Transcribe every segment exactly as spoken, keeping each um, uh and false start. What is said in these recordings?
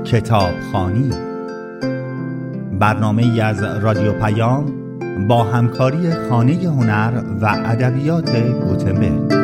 کتابخوانی، برنامه‌ای از رادیو پیام با همکاری خانه هنر و ادبیات گوتنبرگ.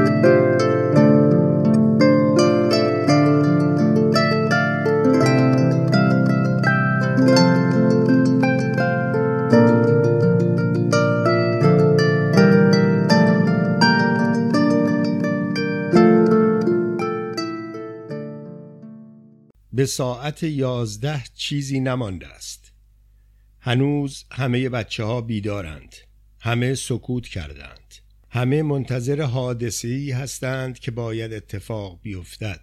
به ساعت یازده چیزی نمانده است. هنوز همه بچه ها بیدارند. همه سکوت کردند. همه منتظر حادثه‌ای هستند که باید اتفاق بیفتد.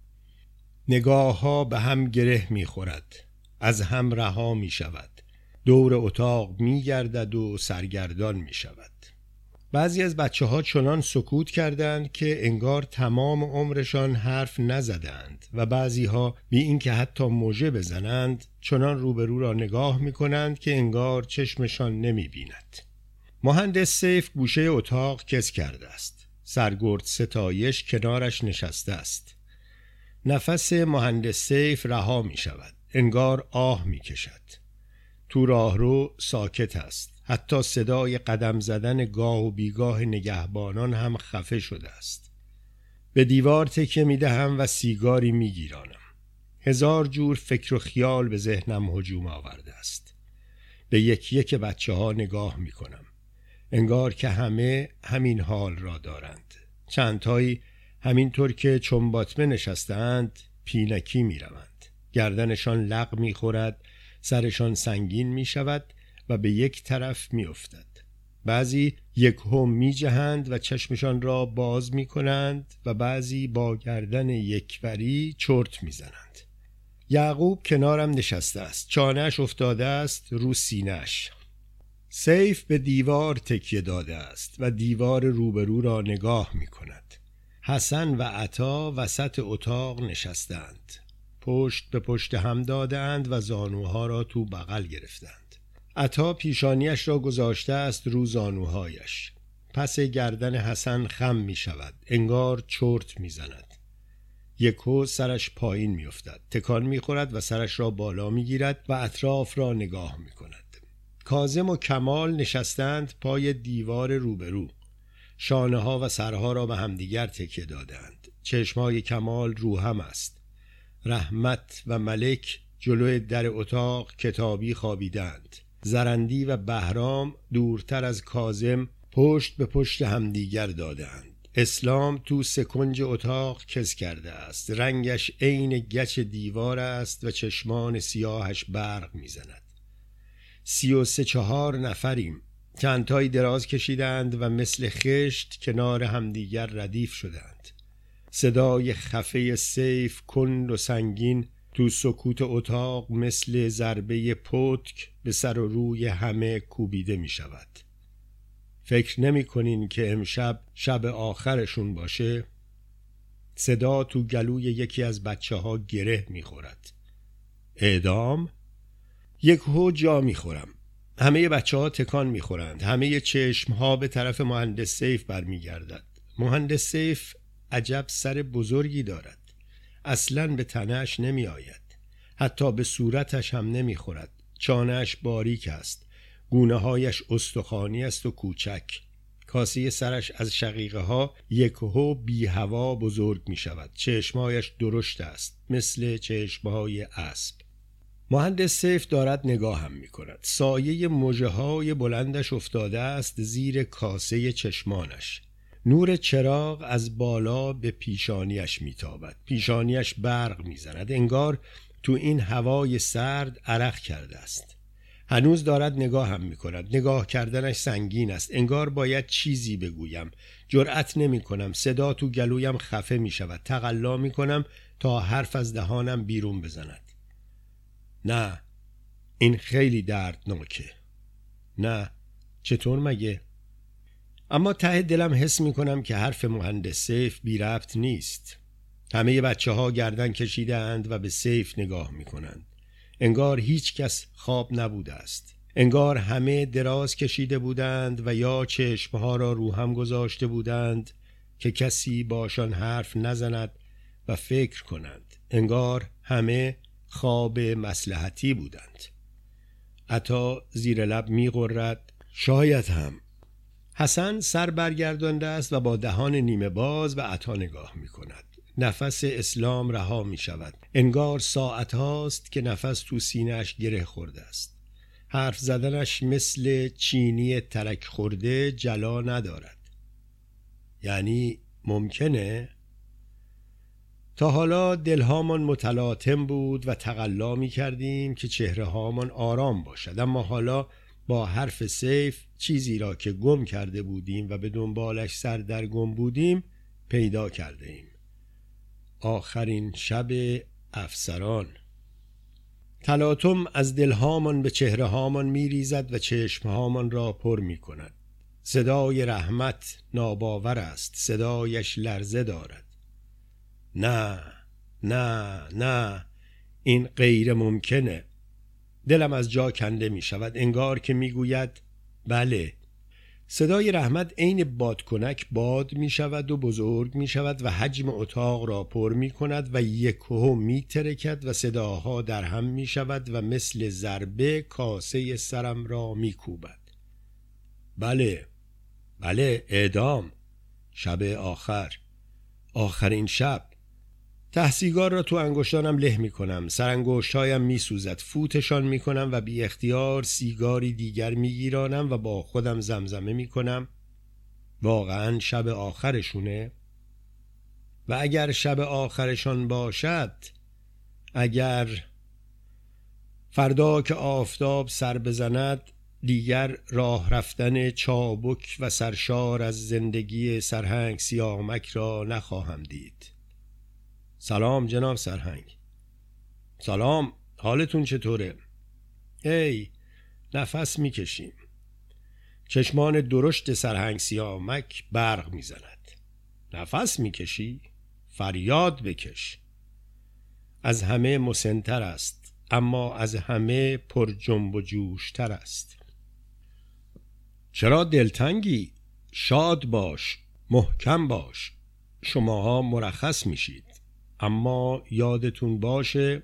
نگاه ها به هم گره می خورد. از هم رها می شود. دور اتاق می گردد و سرگردان می شود. بعضی از بچه ها چنان سکوت کردند که انگار تمام عمرشان حرف نزدند و بعضی ها بی اینکه حتی موجه بزنند چنان روبرو را نگاه می کنند که انگار چشمشان نمی بیند. مهندس سیف گوشه اتاق کس کرده است. سرگرد ستایش کنارش نشسته است. نفس مهندس سیف رها می شود. انگار آه می کشد. تو راهرو ساکت است. حتی صدای قدم زدن گاه و بیگاه نگهبانان هم خفه شده است. به دیوار تکیه می دهم و سیگاری می گیرانم. هزار جور فکر و خیال به ذهنم هجوم آورده است. به یکی یک بچه ها نگاه می کنم. انگار که همه همین حال را دارند. چندتایی همینطور که چنباتمه نشستند پینکی می روند. گردنشان لق می خورد، سرشان سنگین می شود و به یک طرف می افتد. بعضی یک هم می جهند و چشمشان را باز می کنند و بعضی با گردن یکوری چرت می زنند. یعقوب کنارم نشسته است. چانه‌اش افتاده است رو سینه‌اش. سیف به دیوار تکیه داده است و دیوار روبرو را نگاه می کند. حسن و عطا وسط اتاق نشستند. پشت به پشت هم دادند و زانوها را تو بغل گرفتند. عطا پیشانیش را گذاشته است رو زانوهایش. پس گردن حسن خم می شود. انگار چرت می زند. یکو سرش پایین می افتد. تکان می خورد و سرش را بالا می گیرد و اطراف را نگاه می کند. کاظم و کمال نشستند پای دیوار روبرو. شانه ها و سرها را به همدیگر تکیه دادند. چشمهای کمال رو هم است. رحمت و ملک جلوی در اتاق کتابی خوابیدند. زرندی و بهرام دورتر از کاظم پشت به پشت همدیگر دادند. اسلام تو سکنج اتاق کس کرده است. رنگش عین گچ دیوار است و چشمان سیاهش برق میزند. سی و سه چهار نفریم. چندتایی دراز کشیدند و مثل خشت کنار همدیگر ردیف شدند. صدای خفه سیف کند و سنگین تو سکوت اتاق مثل ضربه پتک به سر و روی همه کوبیده می شود. فکر نمی کنین که امشب شب آخرشون باشه؟ صدا تو گلوی یکی از بچه ها گره می خورد. اعدام؟ یک هو جا می خورم. همه بچه ها تکان می خورند. همه چشم ها به طرف مهندس سیف برمی گردد. مهندس سیف عجب سر بزرگی دارد. اصلاً به تنه‌اش نمی آید. حتی به صورتش هم نمی خورد. چانه‌اش باریک است. گونه هایش استخوانی است و کوچک. کاسه سرش از شقیقه ها یک هو بی هوا بزرگ می شود. چشمهایش درشت است. مثل چشمهای اسب. مهندس سیف دارد نگاه هم می کند. سایه مژه های بلندش افتاده است زیر کاسه چشمانش. نور چراغ از بالا به پیشانیش میتابد. پیشانیش برق میزند. انگار تو این هوای سرد عرق کرده است. هنوز دارد نگاه هم میکند. نگاه کردنش سنگین است. انگار باید چیزی بگویم. جرأت نمی کنم. صدا تو گلویم خفه می شود. تقلا می کنم تا حرف از دهانم بیرون بزند. نه، این خیلی دردناکه. نه، چطور مگه؟ اما ته دلم حس می کنم که حرف مهندس سیف بی ربط نیست. همه بچه ها گردن کشیده اند و به سیف نگاه می کنند. انگار هیچ کس خواب نبوده است. انگار همه دراز کشیده بودند و یا چشمها را رو هم گذاشته بودند که کسی باشان حرف نزند و فکر کنند. انگار همه خواب مصلحتی بودند. عطا زیر لب می‌غرد شاید هم. حسن سر برگردانده است و با دهان نیمه باز به عطا نگاه می‌کند. نفس اسلام رها می‌شود. انگار ساعت هاست که نفس تو سینه‌اش گره خورده است. حرف زدنش مثل چینی ترک خورده جلا ندارد. یعنی ممکنه؟ تا حالا دلهامان متلاطم بود و تقلا می کردیم که چهره هامان آرام باشد، اما حالا با حرف سیف چیزی را که گم کرده بودیم و به دنبالش سردرگم بودیم پیدا کرده ایم. آخرین شب افسران. تلاطم از دلهامان به چهره هامان می ریزد و چشم هامان را پر می کند. صدای رحمت ناباور است، صدایش لرزه دارد. نه نه نه، این غیر ممکنه. دلم از جا کنده می شود، انگار که می گوید بله. صدای رحمت عین بادکنک باد می شود و بزرگ می شود و حجم اتاق را پر می کند و یکهو می ترکد و صداها در هم می شود و مثل ضربه کاسه سرم را می کوبد. بله بله، اعدام. شب آخر، آخرین شب. ته سیگار را تو انگشتانم له می کنم، سرانگشتهایم می سوزد، فوتشان می کنم و بی اختیار سیگاری دیگر می گیرانم و با خودم زمزمه می کنم واقعا شب آخرشونه؟ و اگر شب آخرشان باشد، اگر فردا که آفتاب سر بزند دیگر راه رفتن چابک و سرشار از زندگی سرهنگ سیامک را نخواهم دید. سلام جناب سرهنگ. سلام، حالتون چطوره؟ ای نفس میکشیم. چشمان درشت سرهنگ سیامک برق میزند. نفس میکشی؟ فریاد بکش. از همه مسن‌تر است، اما از همه پر جنب و جوشتر است. چرا دلتنگی؟ شاد باش، محکم باش. شماها مرخص میشید، اما یادتون باشه.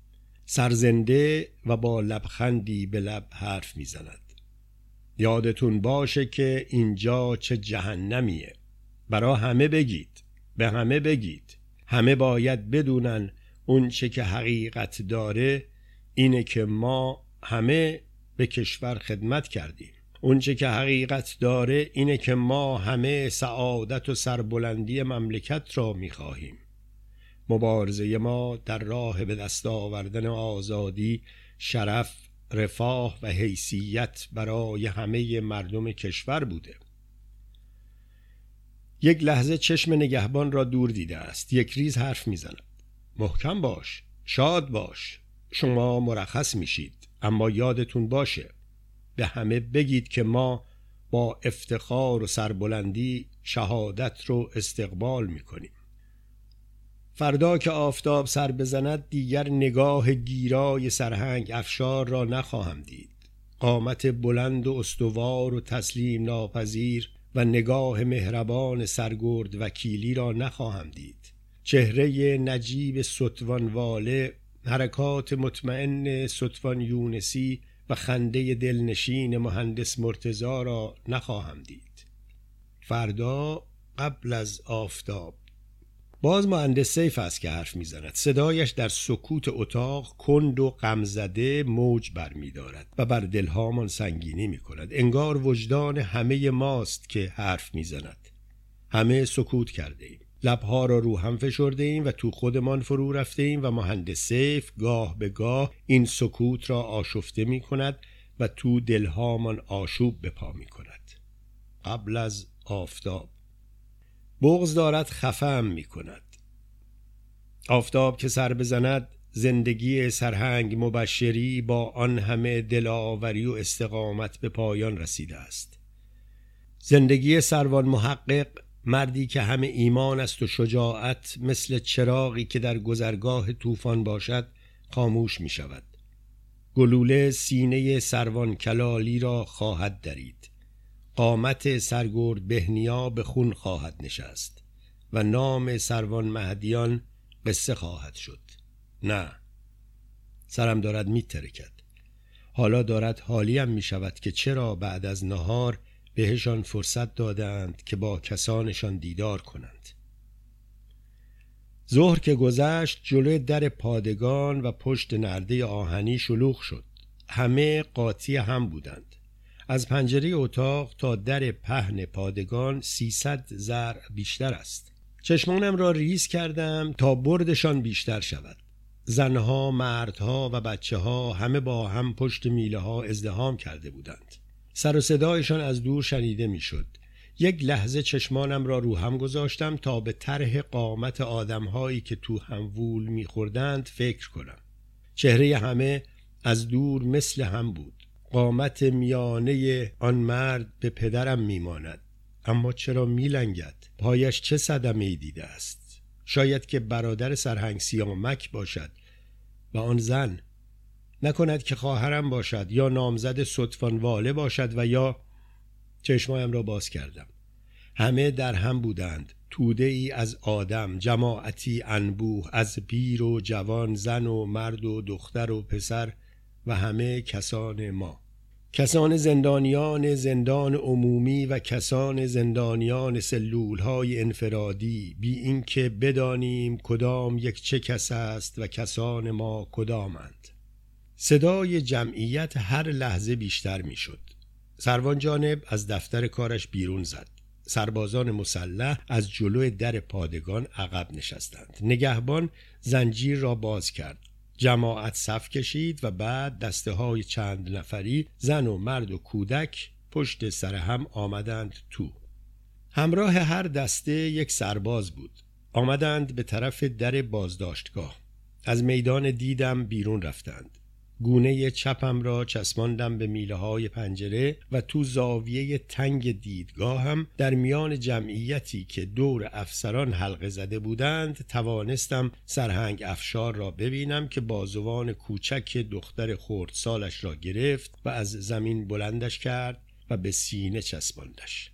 سرزنده و با لبخندی به لب حرف میزند. یادتون باشه که اینجا چه جهنمیه. برا همه بگید، به همه بگید. همه باید بدونن اون چه که حقیقت داره اینه که ما همه به کشور خدمت کردیم. اون چه که حقیقت داره اینه که ما همه سعادت و سربلندی مملکت را میخواهیم. مبارزه ما در راه به دست آوردن آزادی، شرف، رفاه و حیثیت برای همه مردم کشور بوده. یک لحظه چشم نگهبان را دور دیده است. یک ریز حرف میزند. محکم باش، شاد باش. شما مرخص میشید، اما یادتون باشه به همه بگید که ما با افتخار و سربلندی شهادت رو استقبال میکنیم. فردا که آفتاب سر بزند دیگر نگاه گیرای سرهنگ افشار را نخواهم دید. قامت بلند و استوار و تسلیم ناپذیر و نگاه مهربان سرگرد وکیلی را نخواهم دید. چهره نجیب ستوانواله، حرکات مطمئن ستوان یونسی و خنده دلنشین مهندس مرتضی را نخواهم دید. فردا قبل از آفتاب. باز مهندس سیف است که حرف میزند. صدایش در سکوت اتاق کند و غمزده موج بر می دارد و بر دلهامان سنگینی می کند. انگار وجدان همه ماست که حرف میزند. همه سکوت کرده ایم. لبها را رو هم فشرده ایم و تو خودمان فرو رفته ایم و مهندس سیف گاه به گاه این سکوت را آشفته می کند و تو دلهامان آشوب به پا می کند. قبل از آفتاب. بغض دارد خفم می کند. آفتاب که سر بزند زندگی سرهنگ مبشری با آن همه دلاوری و استقامت به پایان رسیده است. زندگی سروان محقق، مردی که همه ایمان است و شجاعت، مثل چراغی که در گذرگاه طوفان باشد خاموش می شود. گلوله سینه سروان کلالی را خواهد درید. قامت سرگرد بهنیا به خون خواهد نشست و نام سروان مهدیان قصه خواهد شد. نه، سرم دارد میترکد. حالا دارد حالیم می شود که چرا بعد از نهار بهشان فرصت دادند که با کسانشان دیدار کنند. ظهر که گذشت جلوی در پادگان و پشت نرده آهنی شلوغ شد. همه قاطی هم بودند. از پنجره اتاق تا در پهن پادگان سیصد ذرع بیشتر است. چشمانم را ریز کردم تا بردشان بیشتر شود. زنها، مردها و بچه ها همه با هم پشت میله ها ازدحام کرده بودند. سر و صدایشان از دور شنیده می شد. یک لحظه چشمانم را رو هم گذاشتم تا به طرح قامت آدمهایی که تو هم وول می خوردند فکر کنم. چهره همه از دور مثل هم بود. قامت میانه آن مرد به پدرم می ماند. اما چرا می لنگد؟ پایش چه صدمه‌ای دیده است؟ شاید که برادر سرهنگ سیامک باشد و آن زن، نکند که خواهرم باشد یا نامزد صدفانواله باشد و یا... چشمایم را باز کردم. همه در هم بودند. توده ای از آدم، جماعتی انبوه از پیر و جوان، زن و مرد و دختر و پسر و همه کسان ما. کسان زندانیان زندان عمومی و کسان زندانیان سلولهای انفرادی، بی اینکه بدانیم کدام یک چه کس است و کسان ما کدامند. صدای جمعیت هر لحظه بیشتر می شد. سروان جانب از دفتر کارش بیرون زد. سربازان مسلح از جلوی در پادگان عقب نشستند. نگهبان زنجیر را باز کرد. جماعت صف کشید و بعد دسته های چند نفری زن و مرد و کودک پشت سر هم آمدند تو. همراه هر دسته یک سرباز بود. آمدند به طرف در بازداشتگاه. از میدان دیدم بیرون رفتند. گونه چپم را چسباندم به میله های پنجره و تو زاویه تنگ دیدگاهم در میان جمعیتی که دور افسران حلقه زده بودند توانستم سرهنگ افشار را ببینم که بازوان کوچک دختر خردسالش را گرفت و از زمین بلندش کرد و به سینه چسباندش.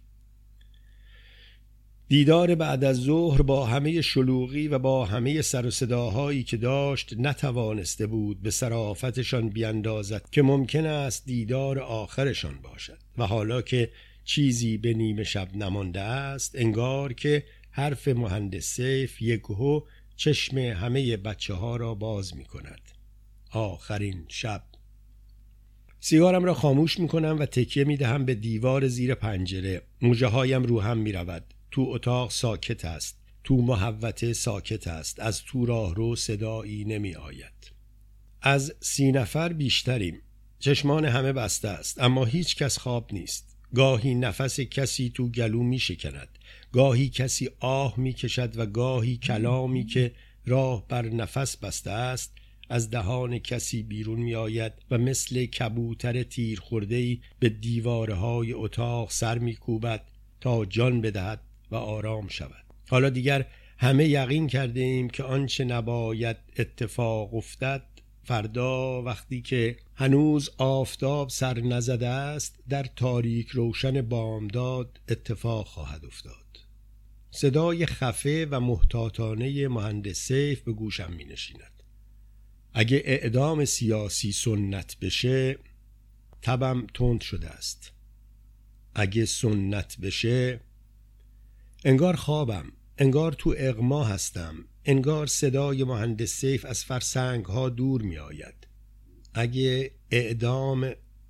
دیدار بعد از ظهر با همه شلوغی و با همه سر و صداهایی که داشت نتوانسته بود به صرافتشان بیندازد که ممکن است دیدار آخرشان باشد و حالا که چیزی به نیمه شب نمانده است انگار که حرف مهندس سیف یکهو چشم همه بچه ها را باز می کند. آخرین شب. سیگارم را خاموش می کنم و تکیه می دهم به دیوار زیر پنجره. موجه هایم رو هم می رود. تو اتاق ساکت است. تو محوطه ساکت است. از تو راه رو صدایی نمی آید. از سی نفر بیشتریم. چشمان همه بسته است اما هیچ کس خواب نیست. گاهی نفس کسی تو گلو می شکند. گاهی کسی آه می کشد و گاهی کلامی که راه بر نفس بسته است از دهان کسی بیرون می آید و مثل کبوتر تیر خورده‌ای به دیوارهای اتاق سر می کوبد تا جان بدهد و آرام شود. حالا دیگر همه یقین کرده ایم که آنچه نباید اتفاق افتد فردا وقتی که هنوز آفتاب سر نزده است در تاریک روشن بامداد اتفاق خواهد افتاد. صدای خفه و محتاطانه مهندس سیف به گوشم می نشیند. اگه اعدام سیاسی سنت بشه تبم تند شده است. اگه سنت بشه انگار خوابم، انگار تو اغما هستم، انگار صدای مهندس سیف از فرسنگ ها دور می آید. اگه اعدام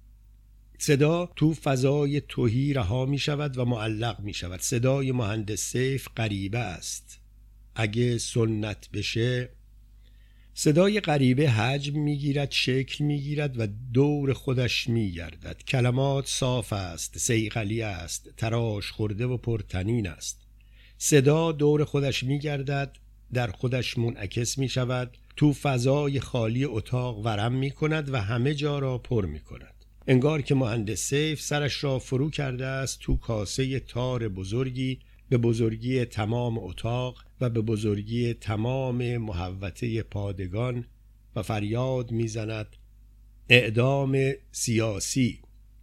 صدا تو فضای تهی رها می شود و معلق می شود. صدای مهندس سیف غریبه است. اگه سنت بشه صدای غریبه حجم می گیرد، شکل می گیرد و دور خودش می گردد. کلمات صاف است، صیقلی است، تراش خورده و پرتنین است. صدا دور خودش می گردد، در خودش منعکس می شود، تو فضای خالی اتاق ورم می کند و همه جا را پر می کند. انگار که مهندس سیف سرش را فرو کرده است تو کاسه تار بزرگی به بزرگی تمام اتاق و به بزرگی تمام محوطه پادگان و فریاد می زند اعدام سیاسی.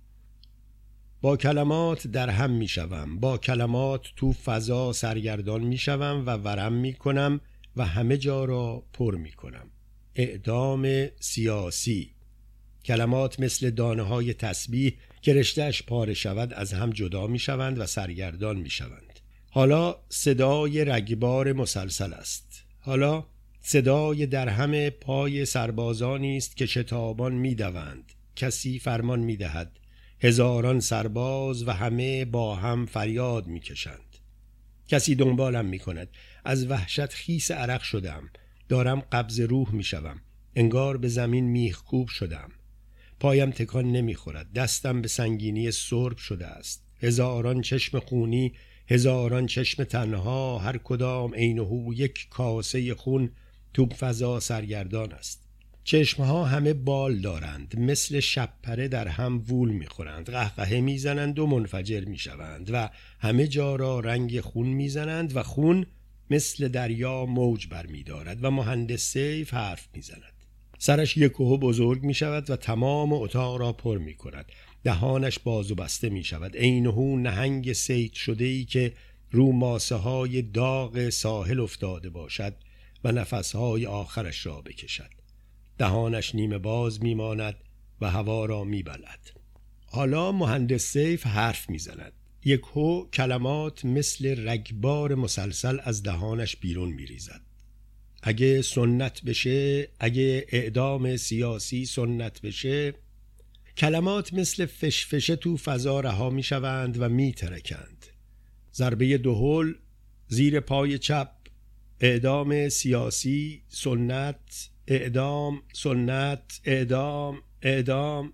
با کلمات در هم می شوم، با کلمات تو فضا سرگردان می شوم و ورم می کنم و همه جا را پر می کنم. اعدام سیاسی. کلمات مثل دانه های تسبیح که رشته‌اش پاره شود از هم جدا می شوند و سرگردان می شوند. حالا صدای رگبار مسلسل است. حالا صدای درهم پای سربازانی است که شتابان می دوند. کسی فرمان می دهد. هزاران سرباز و همه با هم فریاد می کشند. کسی دنبالم می کند. از وحشت خیس عرق شدم. دارم قبض روح می شوم. انگار به زمین میخکوب شدم. پایم تکان نمی خورد. دستم به سنگینی سرب شده است. هزاران چشم خونی، هزاران چشم تنها، هر کدام عینه یک کاسه خون. توپ فضا سرگردان است. چشمها همه بال دارند، مثل شبپره در هم وول میخورند، قهقهه میزنند و منفجر میشوند و همه جا را رنگ خون میزنند و خون مثل دریا موج برمیدارد و مهندس سیف حرف میزند. سرش یکوه بزرگ میشود و تمام اتاق را پر میکند. دهانش باز و بسته میشود، عینه نهنگ سیت شده‌ای که رو ماسه های داغ ساحل افتاده باشد و نفسهای آخرش را بکشد. دهانش نیمه باز میماند و هوا را میبلد. حالا مهندس سیف حرف میزند. یکهو کلمات مثل رگبار مسلسل از دهانش بیرون میریزد. اگه سنت بشه، اگه اعدام سیاسی سنت بشه. کلمات مثل فشفشه تو فضا رها میشوند و میترکند. ضربه دهل زیر پای چپ. اعدام سیاسی، سنت، اعدام، سنت، اعدام، اعدام.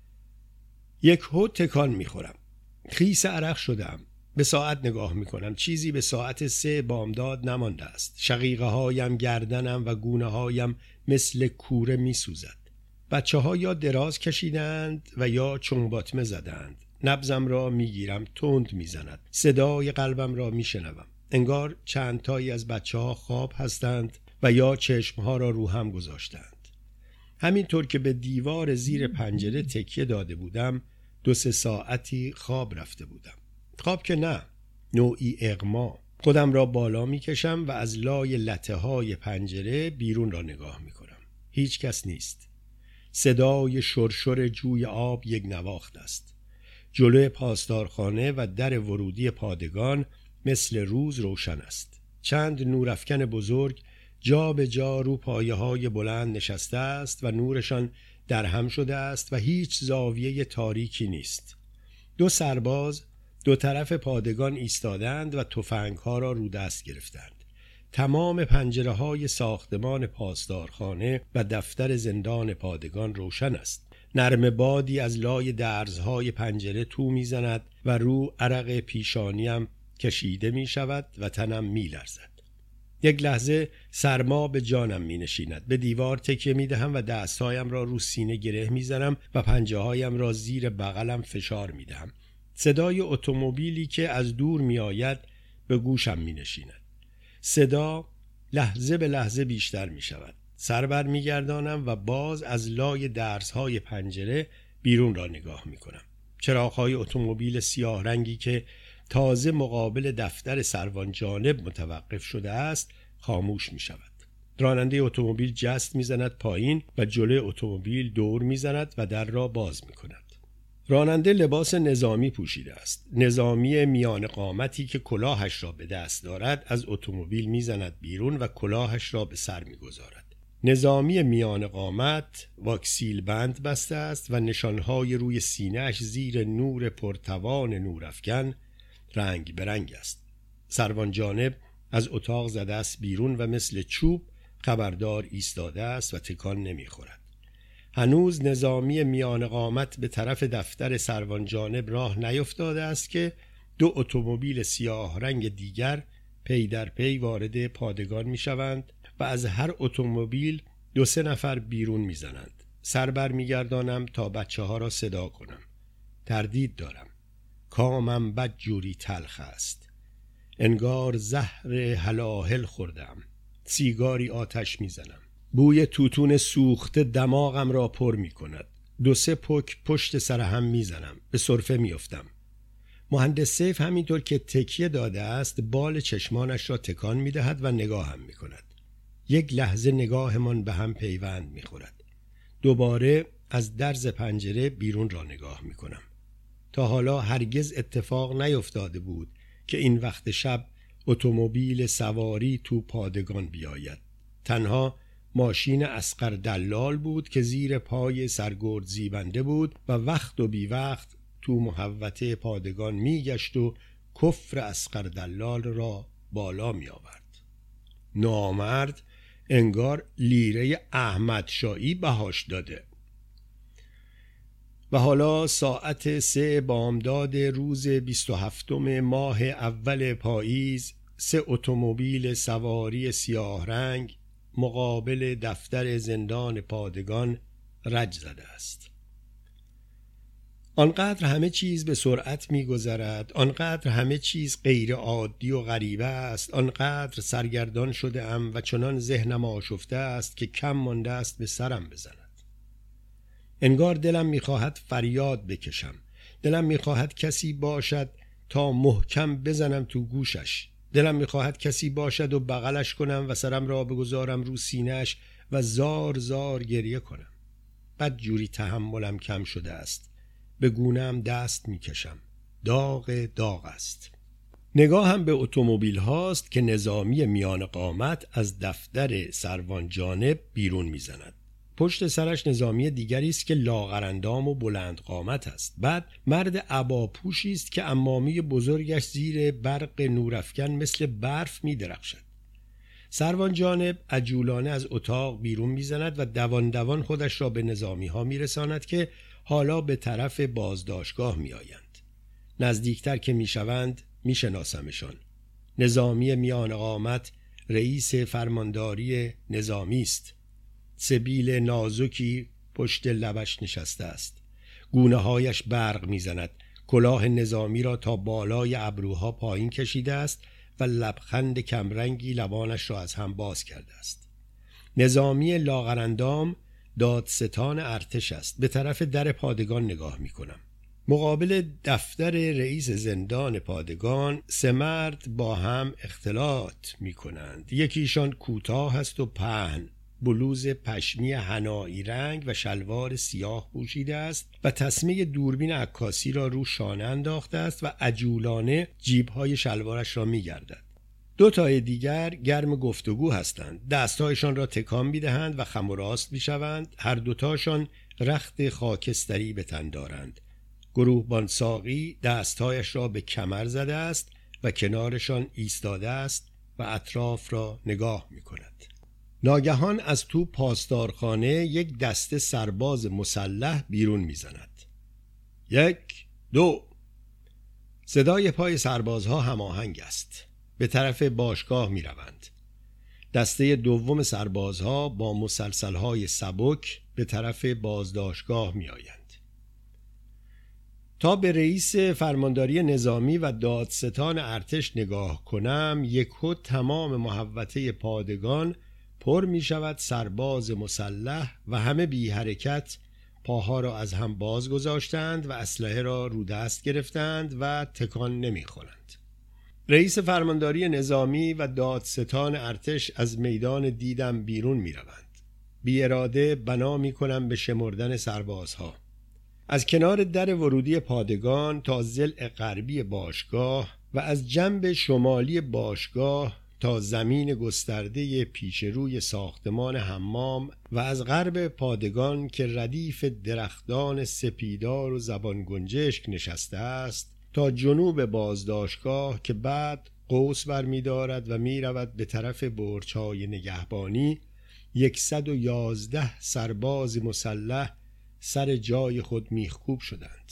یک هو تکان میخورم. خیس عرق شدم. به ساعت نگاه میکنم. چیزی به ساعت سه بامداد نمانده است. شقیقه هایم، گردنم و گونه هایم مثل کوره میسوزد. بچه ها یا دراز کشیدند و یا چنباتمه زدند. نبضم را میگیرم، تند میزند. صدای قلبم را میشنوم. انگار چند تایی از بچه ها خواب هستند و یا چشم ها را رو هم گذاشتند. همینطور که به دیوار زیر پنجره تکیه داده بودم، دو سه ساعتی خواب رفته بودم. خواب که نه، نوعی اغما. خودم را بالا می کشم و از لای لته های پنجره بیرون را نگاه می کنم. هیچ کس نیست. صدای شرشر جوی آب یک نواخت است. جلوی پاسدارخانه و در ورودی پادگان مثل روز روشن است. چند نورافکن بزرگ جا به جا رو پایه های بلند نشسته است و نورشان در هم شده است و هیچ زاویه تاریکی نیست. دو سرباز دو طرف پادگان ایستادند و تفنگ‌ها را رو دست گرفتند. تمام پنجره های ساختمان پاسدارخانه و دفتر زندان پادگان روشن است. نرم بادی از لای درزهای پنجره تو میزند و رو عرق پیشانیم کشیده می شود و تنم می لرزد. یک لحظه سرما به جانم می نشیند. به دیوار تکیه می دهم و دستهایم را رو سینه گره می زنم و پنجه هایم را زیر بغلم فشار می دهم. صدای اتومبیلی که از دور می آید به گوشم می نشیند. صدا لحظه به لحظه بیشتر می شود. سر بر می گردانم و باز از لای درزهای پنجره بیرون را نگاه می کنم. چراغ‌های اتومبیل سیاه رنگی که تازه مقابل دفتر سروان جانب متوقف شده است خاموش می شود. راننده اتومبیل جست می زند پایین و جلوی اتومبیل دور می زند و در را باز می کند. راننده لباس نظامی پوشیده است. نظامی میان قامتی که کلاهش را به دست دارد از اتومبیل می زند بیرون و کلاهش را به سر می گذارد. نظامی میان قامت واکسیل بند بسته است و نشانهای روی سینه‌اش زیر نور پرتوان نورافکن رنگ برنگ است. سروان جانب از اتاق زده است بیرون و مثل چوب خبردار ایستاده است و تکان نمیخورد. هنوز نظامی میان قامت به طرف دفتر سروان جانب راه نیفتاده است که دو اتومبیل سیاه رنگ دیگر پی در پی وارد پادگان میشوند و از هر اتومبیل دو سه نفر بیرون میزنند. سر بر میگردانم تا بچه ها را صدا کنم. تردید دارم. کامم بدجوری تلخ است. انگار زهر هلاهل خوردم. سیگاری آتش میزنم. بوی توتون سوخته دماغم را پر می کند. دو سه پک پشت سر هم میزنم. به سرفه میافتم. مهندس سیف همینطور که تکیه داده است بال چشمانش را تکان میدهد و نگاهم میکند. یک لحظه نگاهمان به هم پیوند می‌خورد. دوباره از درز پنجره بیرون را نگاه می‌کنم. تا حالا هرگز اتفاق نیفتاده بود که این وقت شب اتومبیل سواری تو پادگان بیاید. تنها ماشین اصغر دلال بود که زیر پای سرگرد زیبنده بود و وقت و بی وقت تو محوطه پادگان میگشت و کفر اصغر دلال را بالا می آورد. نامرد انگار لیره احمد شایی بهاش داده. و حالا ساعت سه بامداد روز بیست و هفتم ماه اول پاییز، سه اتومبیل سواری سیاه رنگ مقابل دفتر زندان پادگان رج زده است. آنقدر همه چیز به سرعت می‌گذرد، آنقدر همه چیز غیر عادی و غریبه است، آنقدر سرگردان شده ام و چنان ذهنم آشفته است که کم مانده است به سرم بزند. انگار دلم می‌خواهد فریاد بکشم، دلم می‌خواهد کسی باشد تا محکم بزنم تو گوشش، دلم می‌خواهد کسی باشد و بغلش کنم و سرم را بگذارم رو سینه‌اش و زار زار گریه کنم. بد جوری تحملم کم شده است. به گونه‌ام دست می‌کشم. داغ داغ است. نگاهم به اتومبیل هاست که نظامی میان قامت از دفتر سروان جانب بیرون می‌زند. پشت سرش نظامی دیگری است که لاغرندام و بلند قامت است. بعد مرد عباپوشی است که عمامه بزرگش زیر برق نورافکن مثل برف می‌درخشد. سروان جانب عجولانه از اتاق بیرون می‌زند و دوان دوان خودش را به نظامی‌ها می‌رساند که حالا به طرف بازداشتگاه می‌آیند. نزدیکتر که می‌شوند می‌شناسمشان. نظامی میان قامت رئیس فرمانداری نظامی است. سبیل نازکی پشت لبش نشسته است. گونه‌هایش برق می‌زند. کلاه نظامی را تا بالای ابروها پایین کشیده است و لبخند کمرنگی لبانش را از هم باز کرده است. نظامی لاغرندام دادستان ارتش است. به طرف در پادگان نگاه می‌کنم. مقابل دفتر رئیس زندان پادگان سه مرد با هم اختلاط می‌کنند. یکیشان کوتاه است و پهن، بلوز پشمی حنایی رنگ و شلوار سیاه پوشیده است و تسمه دوربین عکاسی را رو شانه انداخته است و عجولانه جیب‌های شلوارش را می‌گردد. دو تای دیگر گرم گفتگو هستند. دستهایشان را تکان می‌دهند و خم و راست می‌شوند. هر دوتاشان رخت خاکستری به تن دارند. گروهبان ساقی دستهایش را به کمر زده است و کنارشان ایستاده است و اطراف را نگاه می‌کند. ناگهان از تو پاسدارخانه یک دسته سرباز مسلح بیرون می‌زند. یک، دو. صدای پای سربازها هماهنگ است. به طرف باشگاه می روند. دسته دوم سربازها با مسلسلهای سبک به طرف بازداشتگاه می آیند. تا به رئیس فرمانداری نظامی و دادستان ارتش نگاه کنم، یکو تمام محوطه پادگان پر می شود سرباز مسلح و همه بی حرکت پاها را از هم باز گذاشتند و اسلحه را رو دست گرفتند و تکان نمی خورند. رئیس فرمانداری نظامی و دادستان ارتش از میدان دیدم بیرون می روند. بی اراده بنا می کنم به شمردن سربازها. از کنار در ورودی پادگان تا ضلع غربی باشگاه و از جنب شمالی باشگاه تا زمین گسترده پیش روی ساختمان حمام و از غرب پادگان که ردیف درختان سپیدار و زبان گنجشک نشسته است تا جنوب بازداشتگاه که بعد قوس برمی دارد و می رود به طرف برج‌های نگهبانی، یکصد و یازده سرباز مسلح سر جای خود میخکوب شدند.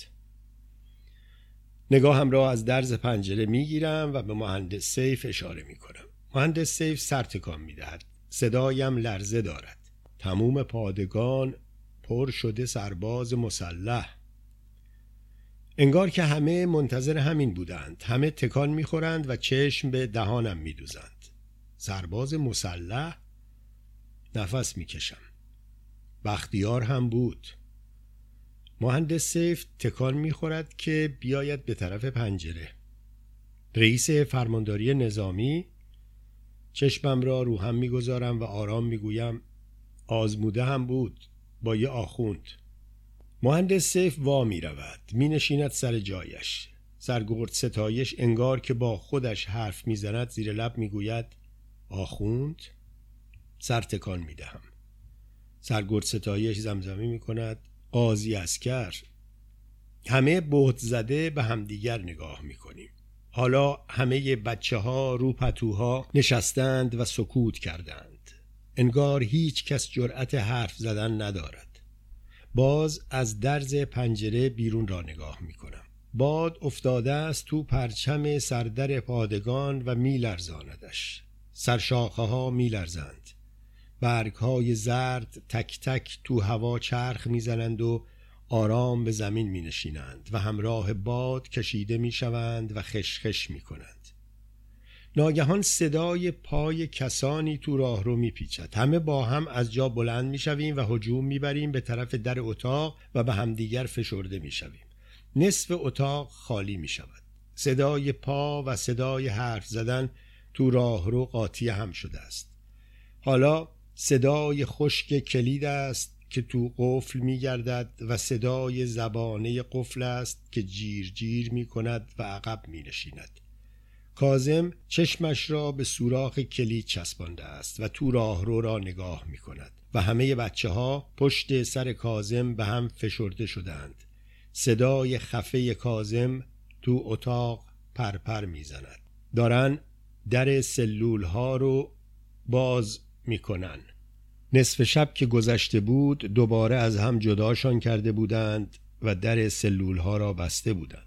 نگاهم را از درز پنجره می گیرم و به مهندس سیف اشاره می کنم. مهندس سیف سر تکان می دهد. صدایم لرزه دارد. تموم پادگان پر شده سرباز مسلح. انگار که همه منتظر همین بودند. همه تکان می خورند و چشم به دهانم می دوزند. سرباز مسلح؟ نفس می کشم. بختیار هم بود. مهندس سیف تکان می خورد که بیاید به طرف پنجره. رئیس فرمانداری نظامی؟ چشمم را رو هم میگذارم و آرام میگویم آزموده هم بود با یه آخوند. مهندس سیف وا می رود، می نشیند سر جایش. سرگرد ستایش انگار که با خودش حرف می زند زیر لب می گوید آخوند؟ سر تکان می دهم. سرگرد ستایش زمزمه می کند قاضی عسکر. همه بهت زده به همدیگر نگاه می کنیم. حالا همه بچه ها رو پتوها نشستند و سکوت کردند. انگار هیچ کس جرأت حرف زدن ندارد. باز از درز پنجره بیرون را نگاه می کنم. باد افتاده است تو پرچم سردر پادگان و می لرزاندش. سرشاخه ها می لرزند. برگ های زرد تک تک تو هوا چرخ می زنند و آرام به زمین می نشینند و همراه باد کشیده می شوند و خشخش می کنند. ناگهان صدای پای کسانی تو راه رو می پیچد. همه با هم از جا بلند می شویم و هجوم می بریم به طرف در اتاق و به همدیگر فشرده می شویم. نصف اتاق خالی می شود. صدای پا و صدای حرف زدن تو راه رو قاطی هم شده است. حالا صدای خشک کلید است که تو قفل می گردد و صدای زبانه قفل است که جیر جیر می کند و عقب می نشیند. کاظم چشمش را به سوراخ کلید چسبانده است و تو راهرو را نگاه می کند و همه بچه ها پشت سر کاظم به هم فشرده شدند. صدای خفه کاظم تو اتاق پرپر می زند. دارن در سلول ها رو باز می کنن. نصف شب که گذشته بود دوباره از هم جداشان کرده بودند و در سلول ها را بسته بودند.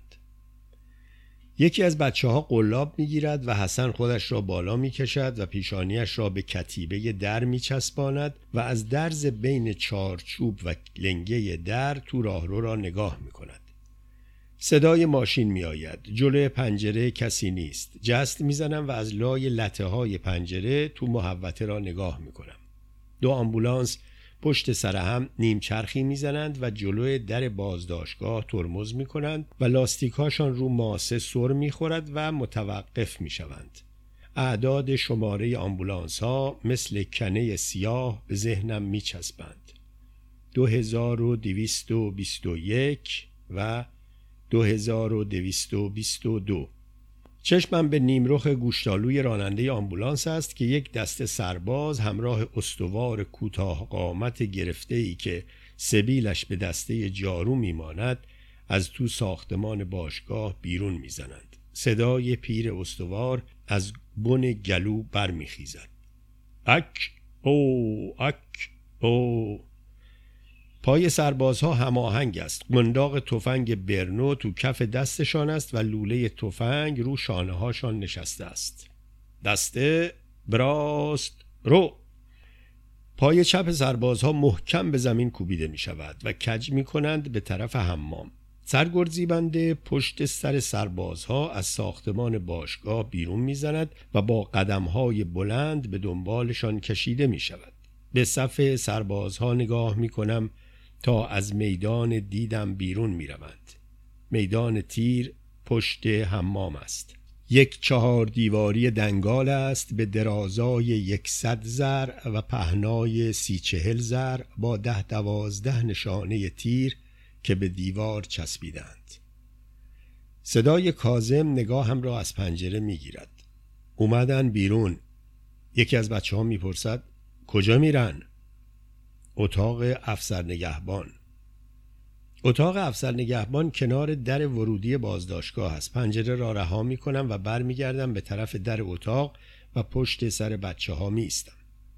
یکی از بچه ها قلاب می گیرد و حسن خودش را بالا می کشد و پیشانیش را به کتیبه در می چسباند و از درز بین چارچوب و لنگه در تو راهرو را نگاه می کند. صدای ماشین می آید. جلوی پنجره کسی نیست. جست می زنم و از لای لته های پنجره تو محوطه را نگاه می کنم. دو آمبولانس پشت سر هم نیم چرخی میزنند و جلوی در بازداشتگاه ترمز میکنند و لاستیکاشان رو ماسه سر میخورد و متوقف میشوند. اعداد شماره آمبولانس ها مثل کنه سیاه به ذهنم میچسبند. دو هزار و دویست و بیست و یک و دو هزار و دویست و بیست و دو. چشمم به نیمرخ گوشتالوی راننده آمبولانس است که یک دسته سرباز همراه استوار کوتاه قامت گرفته‌ای که سبیلش به دسته جارو میماند از تو ساختمان باشگاه بیرون میزنند. صدای پیر استوار از بن گلو برمیخیزد. اک او اک او. پای سربازها هماهنگ است. قنداق تفنگ برنو تو کف دستشان است و لوله تفنگ رو شانه هاشان نشسته است. دسته براست رو. پای چپ سربازها محکم به زمین کوبیده می شود و کج می کنند به طرف حمام. سرگرد بنده پشت سر سربازها از ساختمان باشگاه بیرون می زند و با قدمهای بلند به دنبالشان کشیده می شود. به صف سربازها نگاه می کنم تا از میدان دیدم بیرون می روند. میدان تیر پشت حمام است. یک چهار دیواری دنگال است به درازای یکصد زر و پهنای سی چهل زر با ده دوازده نشانه تیر که به دیوار چسبیدند. صدای کاظم نگاهم را از پنجره می گیرد. اومدن بیرون. یکی از بچه ها می پرسد کجا میرن؟ اتاق افسر نگهبان. اتاق افسر نگهبان کنار در ورودی بازداشتگاه است. پنجره را رها می کنم و بر می گردم به طرف در اتاق و پشت سر بچه ها می ایستم.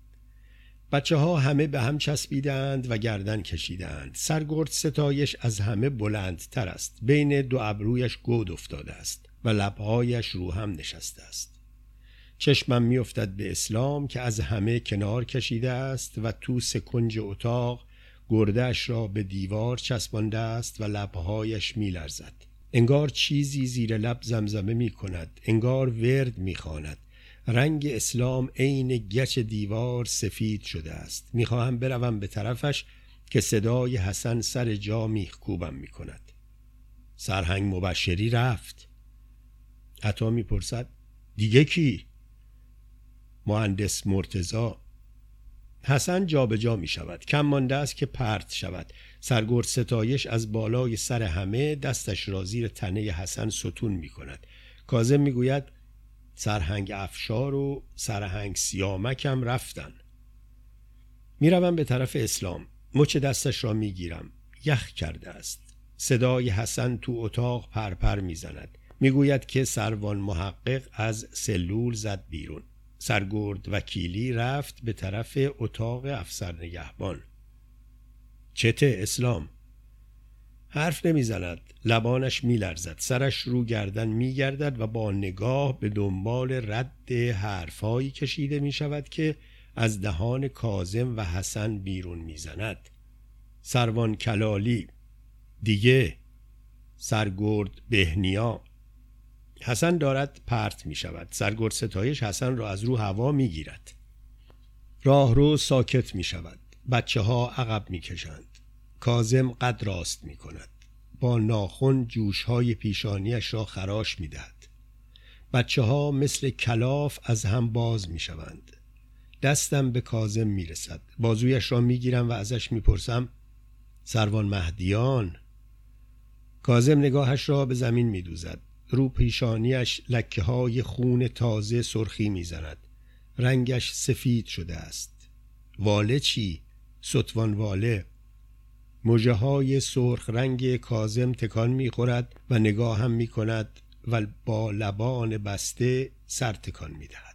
بچه ها همه به هم چسبیدند و گردن کشیدند. سرگرد ستایش از همه بلندتر است. بین دو ابرویش گود افتاده است و لبهایش رو هم نشسته است. چشمم می افتد به اسلام که از همه کنار کشیده است و تو سکنج اتاق گردش را به دیوار چسبانده است و لبهایش می لرزد. انگار چیزی زیر لب زمزمه می کند. انگار ورد می خواند. رنگ اسلام عین گچ دیوار سفید شده است. می خواهم بروم به طرفش که صدای حسن سر جا میخکوبم می کند. سرهنگ مبشری رفت. عطا می پرسد دیگه کی؟ مهندس مرتضی. حسن جابجا می شود. کم مانده است که پرت شود. سرگرد ستایش از بالای سر همه دستش را زیر تنه حسن ستون می کند. کاظم می گوید سرهنگ افشار و سرهنگ سیامکم رفتن. می روم به طرف اسلام. مچ دستش را می گیرم. یخ کرده است. صدای حسن تو اتاق پرپر می زند. می گوید که سروان محقق از سلول زد بیرون. سرگرد وکیلی رفت به طرف اتاق افسر نگهبان. چته اسلام؟ حرف نمی زند. لبانش می لرزد. سرش رو گردن می گردد و با نگاه به دنبال رد حرفایی کشیده می شود که از دهان کاظم و حسن بیرون می زند. سروان کلالی، دیگه، سرگرد بهنیا. حسن دارد پرت می شود. سرگرد ستایش حسن را از رو هوا می گیرد. راه رو ساکت می شود. بچه ها عقب می کشند. کاظم قد راست می کند. با ناخن جوش های پیشانیش را خراش می دهد. بچه ها مثل کلاف از هم باز می شوند. دستم به کاظم می رسد. بازویش را می گیرم و ازش می پرسم سروان مهدیان. کاظم نگاهش را به زمین می دوزد. رو پیشانیش لکه های خون تازه سرخی می زند. رنگش سفید شده است. واله چی؟ ستوان واله. مژه های سرخ رنگ کاظم تکان می خورد و نگاه هم می کند و با لبان بسته سر تکان می دهد.